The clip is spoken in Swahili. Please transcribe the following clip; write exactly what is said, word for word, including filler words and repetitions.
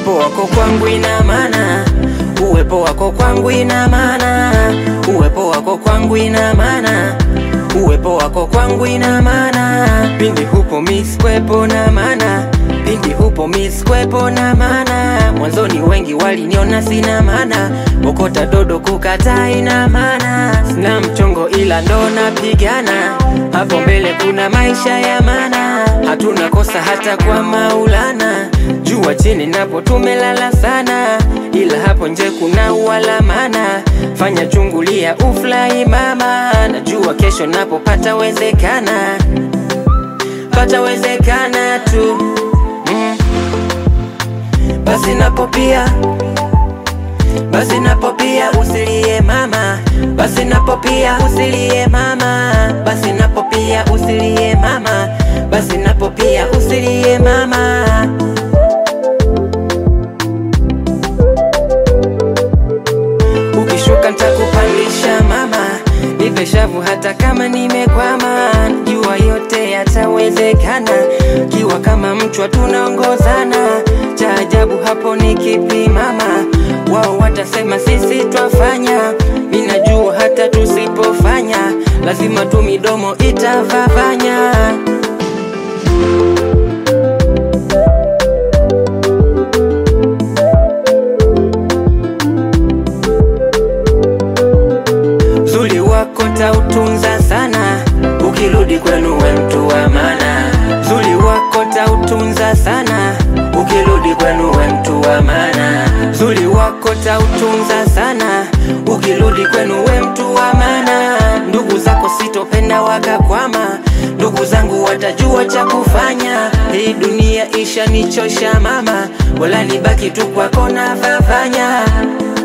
Uwepo wako kwangu ina maana, uwepo wako kwangu ina maana, uwepo wako kwangu ina maana, uwepo wako kwangu ina maana. Pindi hupo miss kwepo na maana, pindi hupo miss kwepo na maana. Mwanzoni wengi waliniona sina maana, okota dodo kukataa ina maana. Sina mchongo ila ndo napigana, hapo mbele kuna maisha ya maana. Hatuna kosa hata kwa Maulana, jua chini napo tumelala sana, ila hapo nje kuna wala maana. Fanya chungulia ufly mama, najua kesho napo pata wezekana, pata wezekana tu mm. Basi napo pia, basi napo pia usilie mama, basi napo pia usilie mama, basi napo pia usilie mama, basi napo pia usilie mama. Ukishuka nitakupandisha mama, nipe shavu hata kama nimekwama. Jua yote yatawezekana, kiwa kama mchwa tunaongozana. Cha ajabu hapo ni kipi mama? Wao watasema sisi twafanya, minajua hata tusipofanya lazima tu midomo itavavanya. Zuri wako tautunza sana, ukirudi kwenu we mtu wa maana. Zuri wako tautunza sana, ukirudi kwenu we mtu wa maana. Zuri wako tautunza sana, ukirudi kwenu we mtu wa maana. Ndugu zako sitopenda wakakwama, ndugu zangu watajua cha kufanya. Hii dunia isha nichosha mama, wala nibaki tu kwako na vavanya.